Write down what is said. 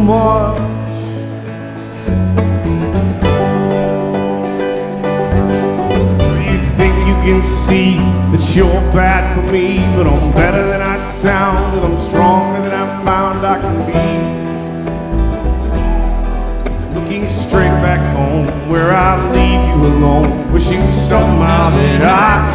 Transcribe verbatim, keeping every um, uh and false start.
much. You think you can see that you're bad for me, but I'm better than I sound, and I'm stronger than I found I can be. Looking straight back home where I leave you alone, wishing somehow that I